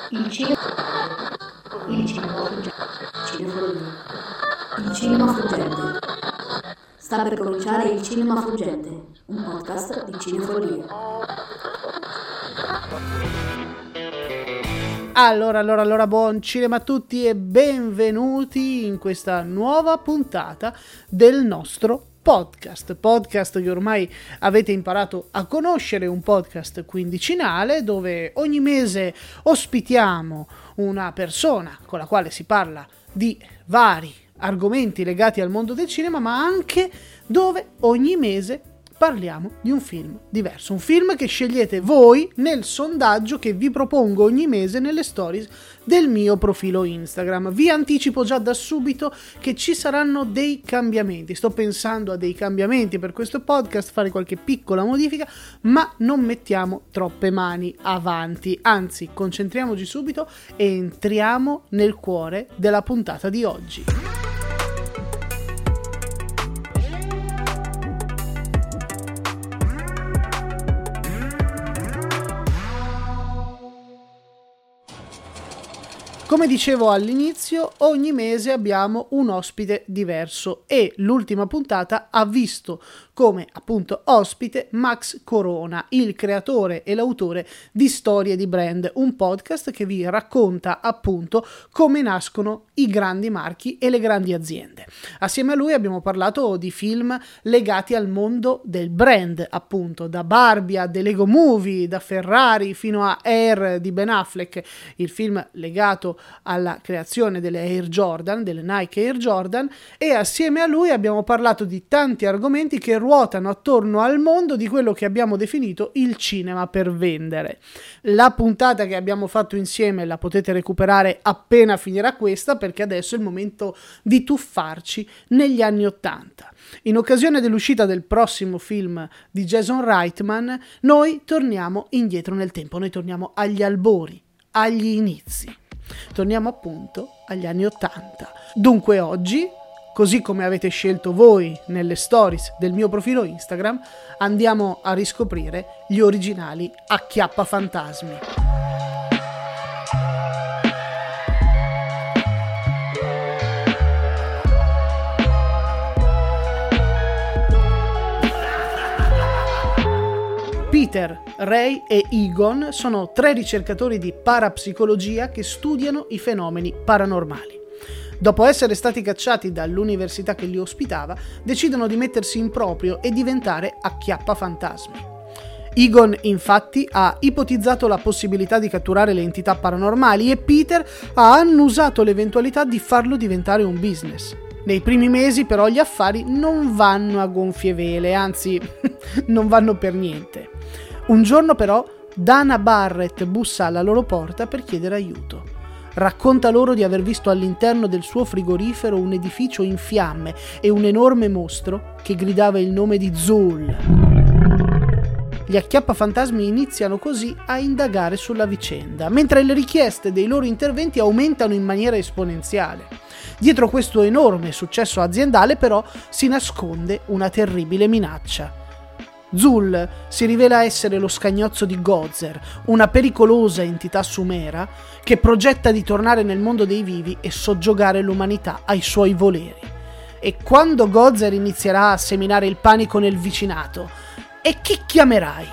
Il cinema fuggente. Il cinema fuggente. Sta per cominciare il Cinema Fuggente, un podcast di cinefolia. Allora, buon cinema a tutti e benvenuti in questa nuova puntata del nostro podcast che ormai avete imparato a conoscere, un podcast quindicinale dove ogni mese ospitiamo una persona con la quale si parla di vari argomenti legati al mondo del cinema, ma anche dove ogni mese parliamo di un film diverso, un film che scegliete voi nel sondaggio che vi propongo ogni mese nelle stories del mio profilo Instagram. Vi anticipo già da subito che ci saranno dei cambiamenti, sto pensando a dei cambiamenti per questo podcast, fare qualche piccola modifica, ma non mettiamo troppe mani avanti, anzi concentriamoci subito e entriamo nel cuore della puntata di oggi. Come dicevo all'inizio, ogni mese abbiamo un ospite diverso e l'ultima puntata ha visto come appunto ospite Max Corona, il creatore e l'autore di Storie di Brand, un podcast che vi racconta appunto come nascono i grandi marchi e le grandi aziende. Assieme a lui abbiamo parlato di film legati al mondo del brand, appunto da Barbie a The Lego Movie, da Ferrari fino a Air di Ben Affleck, il film legato alla creazione delle Air Jordan, delle Nike Air Jordan, e assieme a lui abbiamo parlato di tanti argomenti che ruotano attorno al mondo di quello che abbiamo definito il cinema per vendere. La puntata che abbiamo fatto insieme la potete recuperare appena finirà questa, perché adesso è il momento di tuffarci negli anni '80. In occasione dell'uscita del prossimo film di Jason Reitman, noi torniamo indietro nel tempo, noi torniamo agli albori, agli inizi. Torniamo appunto agli anni '80. Dunque oggi, così come avete scelto voi nelle stories del mio profilo Instagram, andiamo a riscoprire gli originali Acchiappafantasmi. Peter, Ray e Egon sono tre ricercatori di parapsicologia che studiano i fenomeni paranormali. Dopo essere stati cacciati dall'università che li ospitava, decidono di mettersi in proprio e diventare acchiappafantasmi. Egon, infatti, ha ipotizzato la possibilità di catturare le entità paranormali e Peter ha annusato l'eventualità di farlo diventare un business. Nei primi mesi però gli affari non vanno a gonfie vele, anzi non vanno per niente. Un giorno però Dana Barrett bussa alla loro porta per chiedere aiuto. Racconta loro di aver visto all'interno del suo frigorifero un edificio in fiamme e un enorme mostro che gridava il nome di Zuul. Gli acchiappafantasmi iniziano così a indagare sulla vicenda, mentre le richieste dei loro interventi aumentano in maniera esponenziale. Dietro questo enorme successo aziendale però si nasconde una terribile minaccia. Zuul si rivela essere lo scagnozzo di Gozer, una pericolosa entità sumera che progetta di tornare nel mondo dei vivi e soggiogare l'umanità ai suoi voleri. E quando Gozer inizierà a seminare il panico nel vicinato, e chi chiamerai?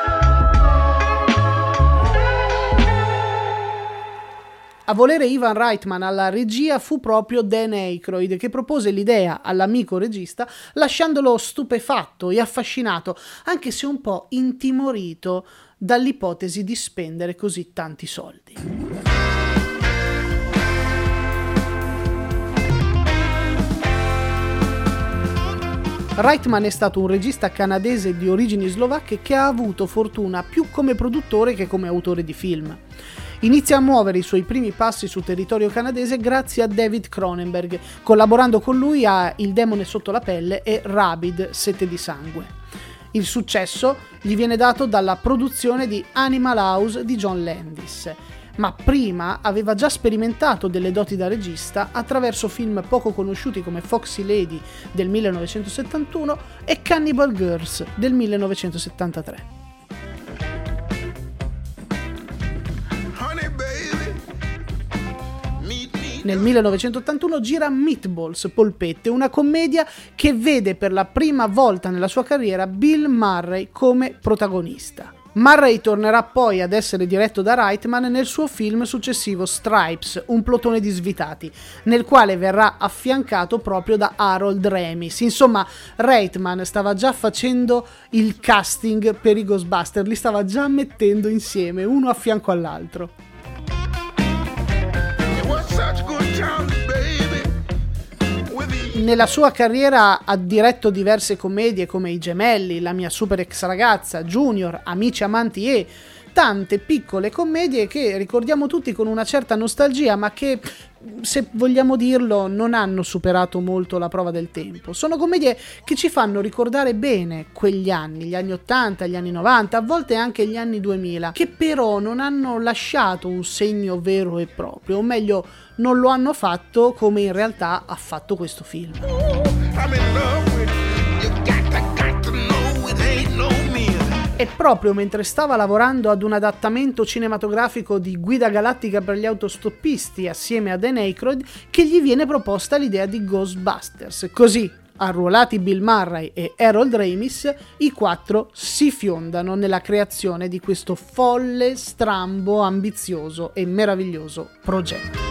A volere Ivan Reitman alla regia fu proprio Dan Aykroyd, che propose l'idea all'amico regista lasciandolo stupefatto e affascinato, anche se un po' intimorito dall'ipotesi di spendere così tanti soldi. Reitman è stato un regista canadese di origini slovacche che ha avuto fortuna più come produttore che come autore di film. Inizia a muovere i suoi primi passi sul territorio canadese grazie a David Cronenberg, collaborando con lui a Il demone sotto la pelle e Rabid, sete di sangue. Il successo gli viene dato dalla produzione di Animal House di John Landis, ma prima aveva già sperimentato delle doti da regista attraverso film poco conosciuti come Foxy Lady del 1971 e Cannibal Girls del 1973. Honey, baby. Nel 1981 gira Meatballs, Polpette, una commedia che vede per la prima volta nella sua carriera Bill Murray come protagonista. Murray tornerà poi ad essere diretto da Reitman nel suo film successivo Stripes, un plotone di svitati, nel quale verrà affiancato proprio da Harold Ramis. Insomma, Reitman stava già facendo il casting per i Ghostbusters, li stava già mettendo insieme, uno a fianco all'altro. Nella sua carriera ha diretto diverse commedie come I Gemelli, La mia super ex ragazza, Junior, Amici amanti e tante piccole commedie che ricordiamo tutti con una certa nostalgia, ma che, se vogliamo dirlo, non hanno superato molto la prova del tempo. Sono commedie che ci fanno ricordare bene quegli anni, gli anni 80, gli anni 90, a volte anche gli anni 2000, che però non hanno lasciato un segno vero e proprio, o meglio, non lo hanno fatto come in realtà ha fatto questo film. E proprio mentre stava lavorando ad un adattamento cinematografico di Guida Galattica per gli autostoppisti assieme a Dan Aykroyd che gli viene proposta l'idea di Ghostbusters. Così, arruolati Bill Murray e Harold Ramis, i quattro si fiondano nella creazione di questo folle, strambo, ambizioso e meraviglioso progetto.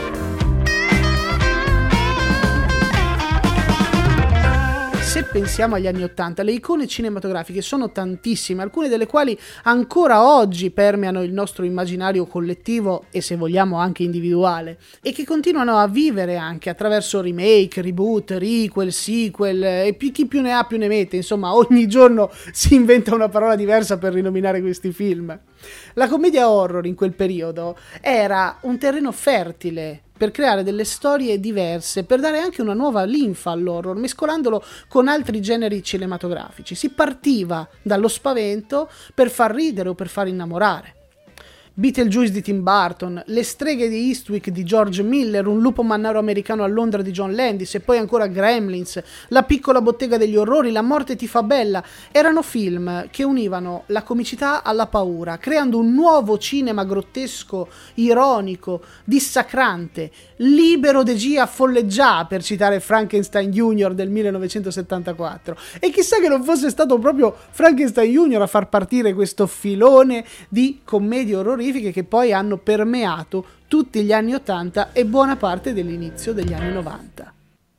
Se pensiamo agli anni '80, le icone cinematografiche sono tantissime, alcune delle quali ancora oggi permeano il nostro immaginario collettivo e, se vogliamo, anche individuale, e che continuano a vivere anche attraverso remake, reboot, requel, sequel e chi più ne ha più ne mette. Insomma, ogni giorno si inventa una parola diversa per rinominare questi film. La commedia horror in quel periodo era un terreno fertile per creare delle storie diverse, per dare anche una nuova linfa all'horror, mescolandolo con altri generi cinematografici. Si partiva dallo spavento per far ridere o per far innamorare. Beetlejuice di Tim Burton, Le streghe di Eastwick di George Miller, Un lupo mannaro americano a Londra di John Landis e poi ancora Gremlins, La piccola bottega degli orrori, La morte ti fa bella, erano film che univano la comicità alla paura, creando un nuovo cinema grottesco, ironico, dissacrante, libero de gia folleggià, per citare Frankenstein Jr. del 1974. E chissà che non fosse stato proprio Frankenstein Jr. a far partire questo filone di commedie orrorifiche che poi hanno permeato tutti gli anni 80 e buona parte dell'inizio degli anni 90.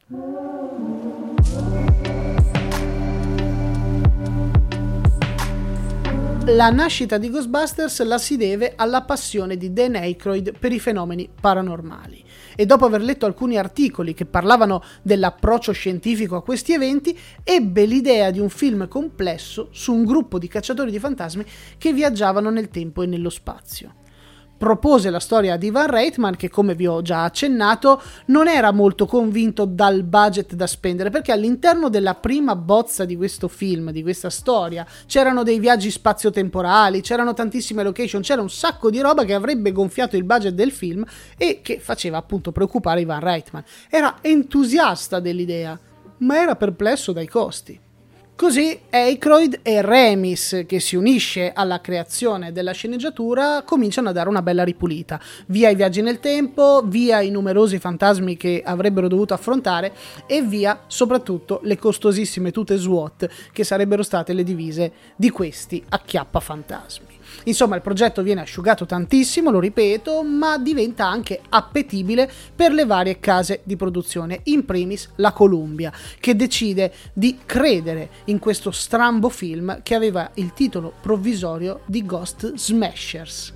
La nascita di Ghostbusters la si deve alla passione di Dan Aykroyd per i fenomeni paranormali. E dopo aver letto alcuni articoli che parlavano dell'approccio scientifico a questi eventi, ebbe l'idea di un film complesso su un gruppo di cacciatori di fantasmi che viaggiavano nel tempo e nello spazio. Propose la storia ad Ivan Reitman, che, come vi ho già accennato, non era molto convinto dal budget da spendere, perché all'interno della prima bozza di questo film, di questa storia, c'erano dei viaggi spazio-temporali, c'erano tantissime location, c'era un sacco di roba che avrebbe gonfiato il budget del film e che faceva appunto preoccupare Ivan Reitman. Era entusiasta dell'idea, ma era perplesso dai costi. Così Aykroyd e Ramis, che si unisce alla creazione della sceneggiatura, cominciano a dare una bella ripulita. Via i viaggi nel tempo, via i numerosi fantasmi che avrebbero dovuto affrontare e via soprattutto le costosissime tute SWAT che sarebbero state le divise di questi acchiappafantasmi. Insomma, il progetto viene asciugato tantissimo, lo ripeto, ma diventa anche appetibile per le varie case di produzione, in primis la Columbia, che decide di credere in questo strambo film che aveva il titolo provvisorio di Ghost Smashers.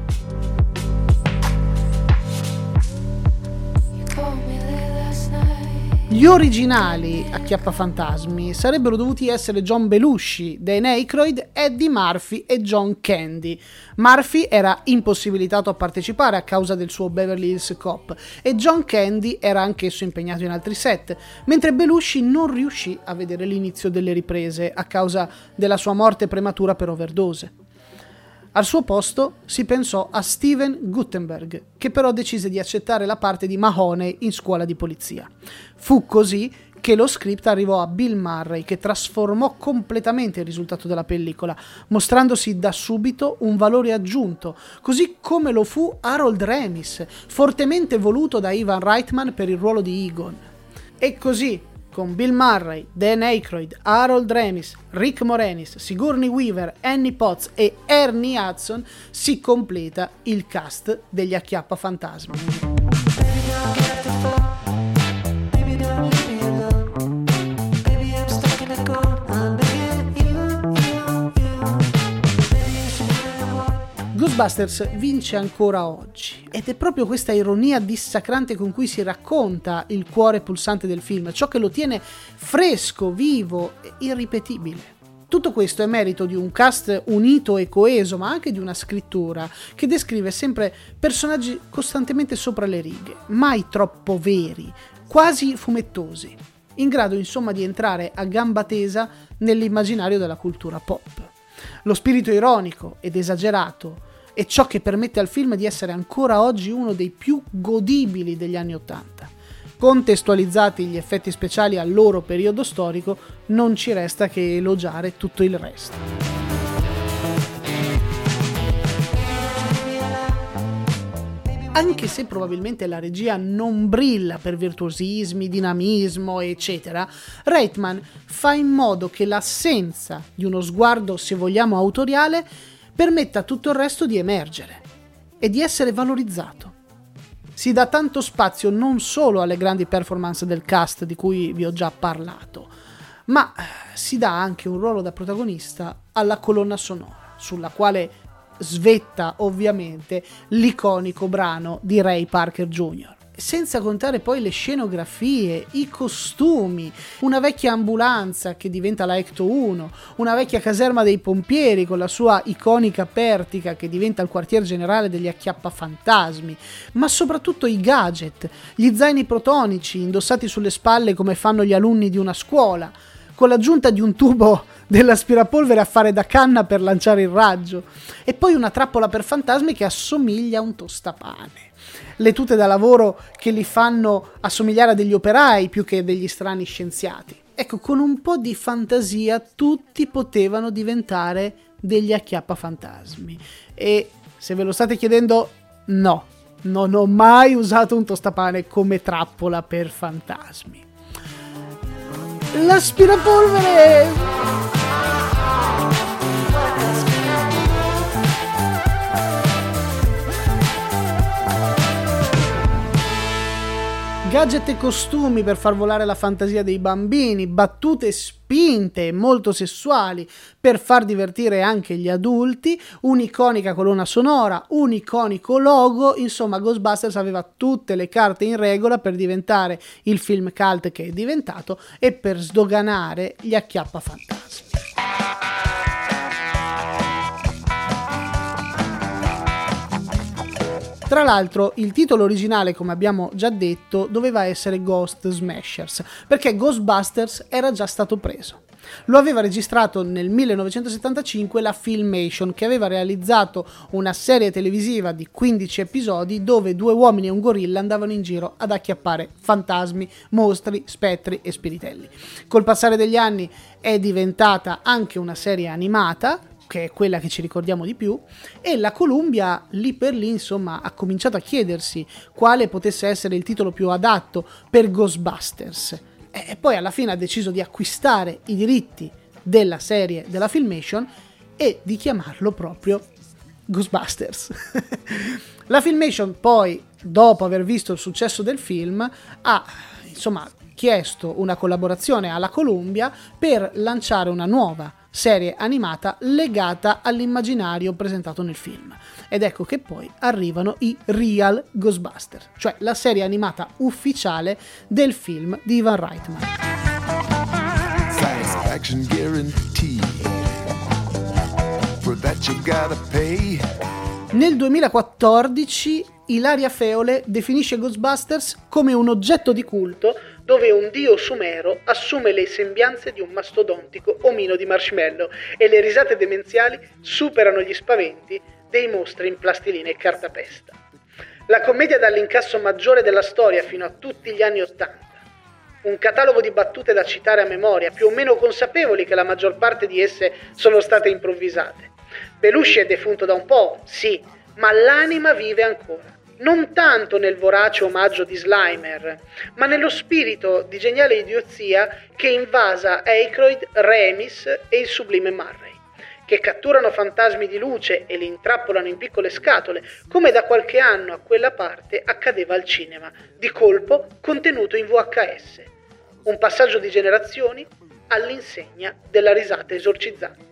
Gli originali acchiappafantasmi sarebbero dovuti essere John Belushi, Dan Aykroyd, Eddie Murphy e John Candy. Murphy era impossibilitato a partecipare a causa del suo Beverly Hills Cop e John Candy era anch'esso impegnato in altri set, mentre Belushi non riuscì a vedere l'inizio delle riprese a causa della sua morte prematura per overdose. Al suo posto si pensò a Steven Guttenberg, che però decise di accettare la parte di Mahoney in Scuola di polizia. Fu così che lo script arrivò a Bill Murray, che trasformò completamente il risultato della pellicola, mostrandosi da subito un valore aggiunto, così come lo fu Harold Ramis, fortemente voluto da Ivan Reitman per il ruolo di Egon. E così, con Bill Murray, Dan Aykroyd, Harold Ramis, Rick Moranis, Sigourney Weaver, Annie Potts e Ernie Hudson, si completa il cast degli Acchiappafantasmi. Ghostbusters vince ancora oggi ed è proprio questa ironia dissacrante con cui si racconta il cuore pulsante del film, ciò che lo tiene fresco, vivo e irripetibile. Tutto questo è merito di un cast unito e coeso, ma anche di una scrittura che descrive sempre personaggi costantemente sopra le righe, mai troppo veri, quasi fumettosi, in grado insomma di entrare a gamba tesa nell'immaginario della cultura pop. Lo spirito ironico ed esagerato è ciò che permette al film di essere ancora oggi uno dei più godibili degli anni '80. Contestualizzati gli effetti speciali al loro periodo storico, non ci resta che elogiare tutto il resto. Anche se probabilmente la regia non brilla per virtuosismi, dinamismo, eccetera, Reitman fa in modo che l'assenza di uno sguardo, se vogliamo, autoriale, permetta a tutto il resto di emergere e di essere valorizzato. Si dà tanto spazio non solo alle grandi performance del cast di cui vi ho già parlato, ma si dà anche un ruolo da protagonista alla colonna sonora, sulla quale svetta ovviamente l'iconico brano di Ray Parker Jr., senza contare poi le scenografie, i costumi, una vecchia ambulanza che diventa la Ecto 1, una vecchia caserma dei pompieri con la sua iconica Pertica che diventa il quartier generale degli Acchiappafantasmi, ma soprattutto i gadget, gli zaini protonici indossati sulle spalle come fanno gli alunni di una scuola, con l'aggiunta di un tubo dell'aspirapolvere a fare da canna per lanciare il raggio, e poi una trappola per fantasmi che assomiglia a un tostapane, le tute da lavoro che li fanno assomigliare a degli operai più che degli strani scienziati. Ecco, con un po' di fantasia tutti potevano diventare degli Acchiappafantasmi. E se ve lo state chiedendo, no, non ho mai usato un tostapane come trappola per fantasmi. L'aspirapolvere! Gadget e costumi per far volare la fantasia dei bambini, battute spinte e molto sessuali per far divertire anche gli adulti, un'iconica colonna sonora, un iconico logo, insomma Ghostbusters aveva tutte le carte in regola per diventare il film cult che è diventato e per sdoganare gli Acchiappafantasmi. Tra l'altro il titolo originale, come abbiamo già detto, doveva essere Ghost Smashers, perché Ghostbusters era già stato preso. Lo aveva registrato nel 1975 la Filmation, che aveva realizzato una serie televisiva di 15 episodi dove 2 uomini e un gorilla andavano in giro ad acchiappare fantasmi, mostri, spettri e spiritelli. Col passare degli anni è diventata anche una serie animata, che è quella che ci ricordiamo di più, e la Columbia lì per lì insomma ha cominciato a chiedersi quale potesse essere il titolo più adatto per Ghostbusters, e poi alla fine ha deciso di acquistare i diritti della serie della Filmation e di chiamarlo proprio Ghostbusters. La Filmation poi, dopo aver visto il successo del film, ha insomma chiesto una collaborazione alla Columbia per lanciare una nuova serie animata legata all'immaginario presentato nel film. Ed ecco che poi arrivano i Real Ghostbusters, cioè la serie animata ufficiale del film di Ivan Reitman. Satisfaction guarantee. For that you gotta pay. Nel 2014 Ilaria Feole definisce Ghostbusters come un oggetto di culto dove un dio sumero assume le sembianze di un mastodontico omino di marshmallow e le risate demenziali superano gli spaventi dei mostri in plastilina e cartapesta. La commedia dall'incasso maggiore della storia fino a tutti gli anni '80. un catalogo di battute da citare a memoria, più o meno consapevoli che la maggior parte di esse sono state improvvisate. Belushi è defunto da un po', sì, ma l'anima vive ancora. Non tanto nel vorace omaggio di Slimer, ma nello spirito di geniale idiozia che invasa Aykroyd, Remis e il sublime Murray, che catturano fantasmi di luce e li intrappolano in piccole scatole, come da qualche anno a quella parte accadeva al cinema, di colpo contenuto in VHS. Un passaggio di generazioni all'insegna della risata esorcizzante.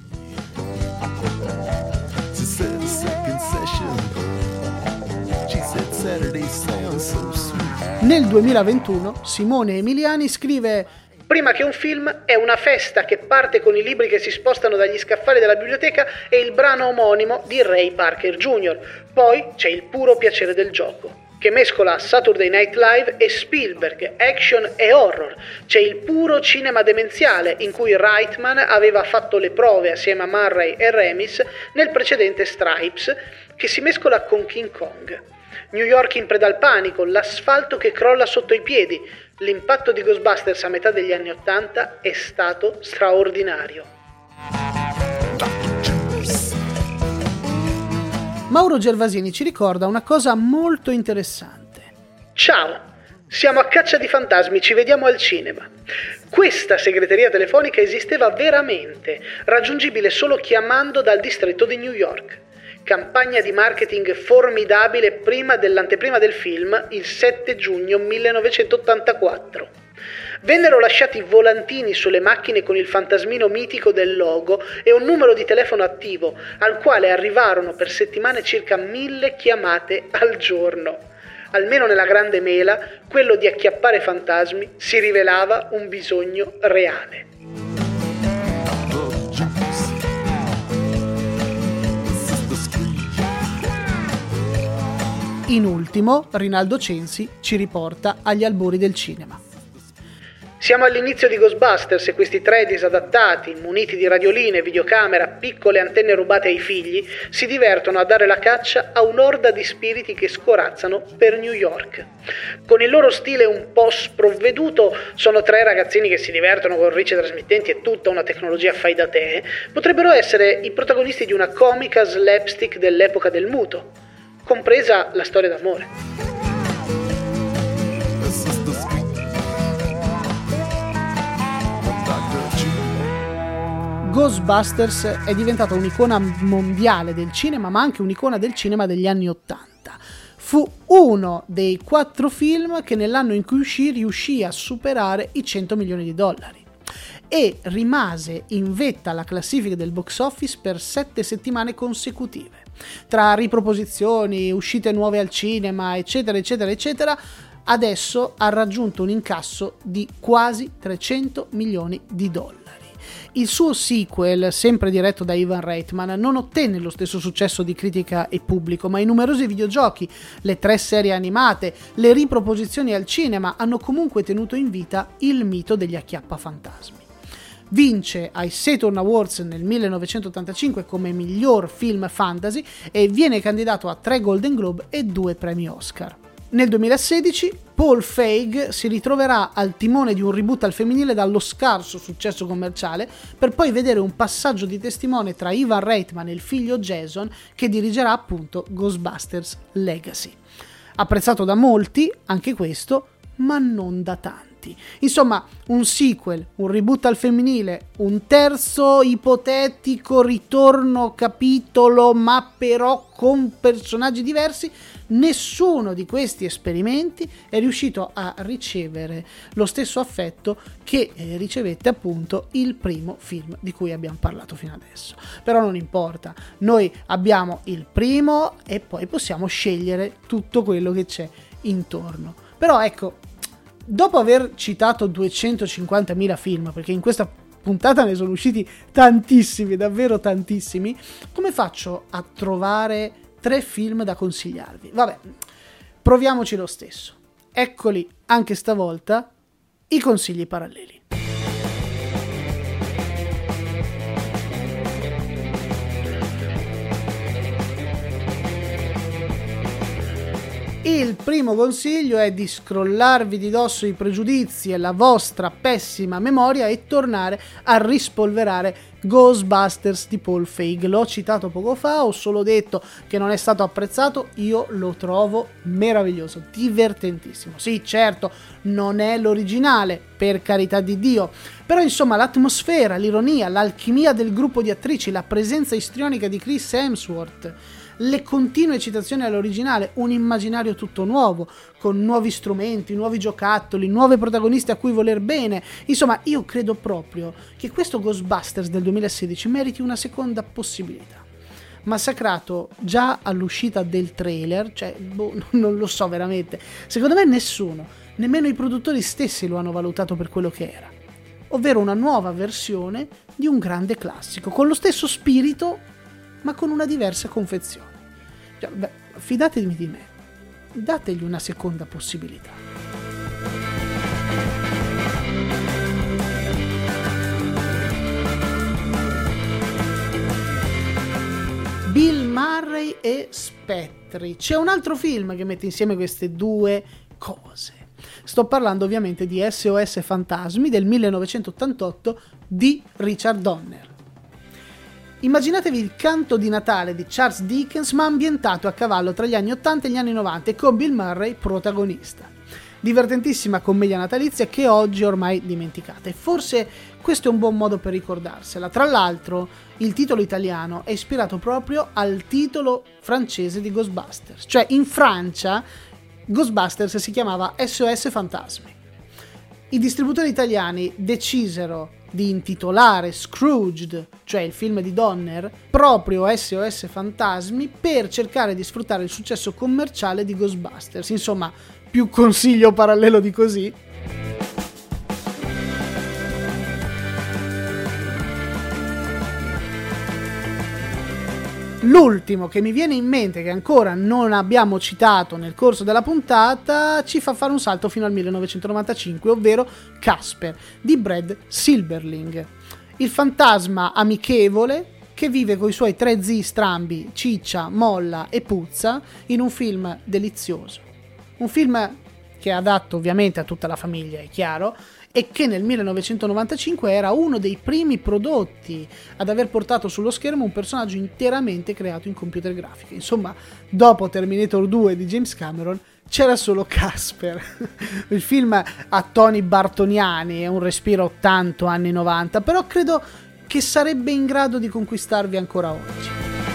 Nel 2021 Simone Emiliani scrive: prima che un film è una festa che parte con i libri che si spostano dagli scaffali della biblioteca e il brano omonimo di Ray Parker Jr. Poi c'è il puro piacere del gioco, che mescola Saturday Night Live e Spielberg, action e horror. C'è il puro cinema demenziale, in cui Reitman aveva fatto le prove assieme a Murray e Remis nel precedente Stripes, che si mescola con King Kong. New York in preda al panico, l'asfalto che crolla sotto i piedi. L'impatto di Ghostbusters a metà degli anni '80 è stato straordinario. Mauro Gervasini ci ricorda una cosa molto interessante. Ciao, siamo a caccia di fantasmi, ci vediamo al cinema. Questa segreteria telefonica esisteva veramente, raggiungibile solo chiamando dal distretto di New York. Campagna di marketing formidabile prima dell'anteprima del film, il 7 giugno 1984. Vennero lasciati volantini sulle macchine con il fantasmino mitico del logo e un numero di telefono attivo, al quale arrivarono per settimane circa 1000 chiamate al giorno. Almeno nella grande mela, quello di acchiappare fantasmi si rivelava un bisogno reale. In ultimo, Rinaldo Censi ci riporta agli albori del cinema. Siamo all'inizio di Ghostbusters e questi tre disadattati, muniti di radioline, videocamera, piccole antenne rubate ai figli, si divertono a dare la caccia a un'orda di spiriti che scorazzano per New York. Con il loro stile un po' sprovveduto, sono tre ragazzini che si divertono con ricci trasmittenti e tutta una tecnologia fai da te, potrebbero essere i protagonisti di una comica slapstick dell'epoca del muto, compresa la storia d'amore. Ghostbusters è diventata un'icona mondiale del cinema, ma anche un'icona del cinema degli anni '80. Fu uno dei 4 film che nell'anno in cui uscì riuscì a superare i $100 milioni e rimase in vetta alla classifica del box office per 7 settimane consecutive. Tra riproposizioni, uscite nuove al cinema, eccetera, eccetera, eccetera, adesso ha raggiunto un incasso di quasi $300 milioni. Il suo sequel, sempre diretto da Ivan Reitman, non ottenne lo stesso successo di critica e pubblico, ma i numerosi videogiochi, le 3 serie animate, le riproposizioni al cinema hanno comunque tenuto in vita il mito degli acchiappafantasmi. Vince ai Saturn Awards nel 1985 come miglior film fantasy e viene candidato a 3 Golden Globe e 2 premi Oscar. Nel 2016 Paul Feig si ritroverà al timone di un reboot al femminile dallo scarso successo commerciale, per poi vedere un passaggio di testimone tra Ivan Reitman e il figlio Jason, che dirigerà appunto Ghostbusters Legacy. Apprezzato da molti, anche questo, ma non da tanti. Insomma, un sequel, un reboot al femminile, un terzo ipotetico ritorno capitolo, ma però con personaggi diversi. Nessuno di questi esperimenti è riuscito a ricevere lo stesso affetto che ricevette appunto il primo film di cui abbiamo parlato fino adesso. Però non importa, noi abbiamo il primo e poi possiamo scegliere tutto quello che c'è intorno. Però ecco, dopo aver citato 250.000 film, perché in questa puntata ne sono usciti tantissimi, davvero tantissimi, come faccio a trovare 3 film da consigliarvi? Vabbè, proviamoci lo stesso. Eccoli anche stavolta i consigli paralleli. Il primo consiglio è di scrollarvi di dosso i pregiudizi e la vostra pessima memoria e tornare a rispolverare Ghostbusters di Paul Feig. L'ho citato poco fa, ho solo detto che non è stato apprezzato, io lo trovo meraviglioso, divertentissimo. Sì, certo, non è l'originale, per carità di Dio, però insomma l'atmosfera, l'ironia, l'alchimia del gruppo di attrici, la presenza istrionica di Chris Hemsworth, le continue citazioni all'originale, un immaginario tutto nuovo, con nuovi strumenti, nuovi giocattoli, nuove protagoniste a cui voler bene. Insomma, io credo proprio che questo Ghostbusters del 2016 meriti una seconda possibilità. Massacrato già all'uscita del trailer, cioè, non lo so veramente. Secondo me nessuno, nemmeno i produttori stessi lo hanno valutato per quello che era. Ovvero una nuova versione di un grande classico, con lo stesso spirito, ma con una diversa confezione. Cioè, fidatevi di me, dategli una seconda possibilità. Bill Murray e spettri. C'è un altro film che mette insieme queste due cose. Sto parlando ovviamente di SOS Fantasmi del 1988 di Richard Donner. Immaginatevi il canto di Natale di Charles Dickens, ma ambientato a cavallo tra gli anni 80 e gli anni 90 e con Bill Murray protagonista. Divertentissima commedia natalizia che oggi ormai dimenticata, e forse questo è un buon modo per ricordarsela. Tra l'altro, il titolo italiano è ispirato proprio al titolo francese di Ghostbusters, cioè in Francia Ghostbusters si chiamava SOS Fantasmi. I distributori italiani decisero di intitolare Scrooged, cioè il film di Donner, proprio SOS Fantasmi per cercare di sfruttare il successo commerciale di Ghostbusters. Insomma, più consiglio parallelo di così. L'ultimo che mi viene in mente, che ancora non abbiamo citato nel corso della puntata, ci fa fare un salto fino al 1995, ovvero Casper di Brad Silberling. Il fantasma amichevole che vive coi suoi 3 zii strambi, Ciccia, Molla e Puzza, in un film delizioso. Un film che è adatto ovviamente a tutta la famiglia, è chiaro, e che nel 1995 era uno dei primi prodotti ad aver portato sullo schermo un personaggio interamente creato in computer grafiche. Insomma, dopo Terminator 2 di James Cameron c'era solo Casper. Il film ha toni bartoniani e un respiro tanto anni 90, però credo che sarebbe in grado di conquistarvi ancora oggi.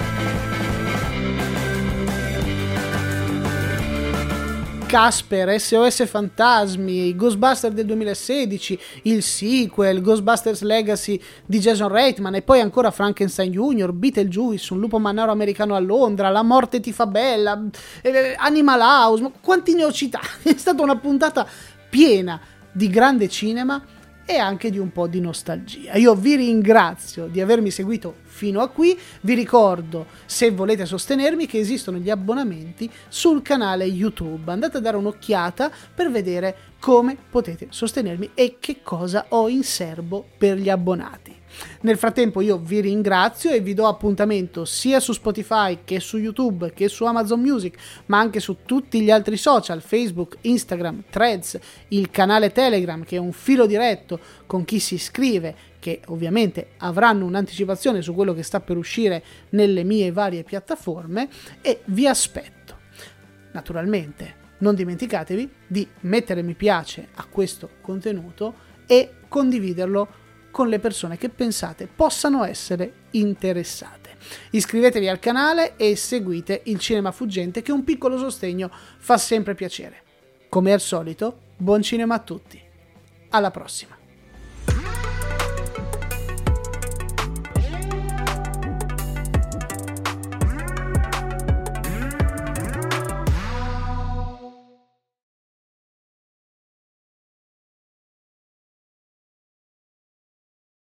Casper, SOS Fantasmi, Ghostbusters del 2016, il sequel, Ghostbusters Legacy di Jason Reitman, e poi ancora Frankenstein Jr., Beetlejuice, Un lupo mannaro americano a Londra, La morte ti fa bella, Animal House, ma quanti ne ho citati? È stata una puntata piena di grande cinema e anche di un po' di nostalgia. Io vi ringrazio di avermi seguito fino a qui, vi ricordo, se volete sostenermi, che esistono gli abbonamenti sul canale YouTube. Andate a dare un'occhiata per vedere come potete sostenermi e che cosa ho in serbo per gli abbonati. Nel frattempo io vi ringrazio e vi do appuntamento sia su Spotify che su YouTube che su Amazon Music, ma anche su tutti gli altri social, Facebook, Instagram, Threads, il canale Telegram che è un filo diretto con chi si iscrive, che ovviamente avranno un'anticipazione su quello che sta per uscire nelle mie varie piattaforme, e vi aspetto. Naturalmente non dimenticatevi di mettere mi piace a questo contenuto e condividerlo con le persone che pensate possano essere interessate. Iscrivetevi al canale e seguite il Cinema Fuggente, che un piccolo sostegno fa sempre piacere. Come al solito, buon cinema a tutti. Alla prossima.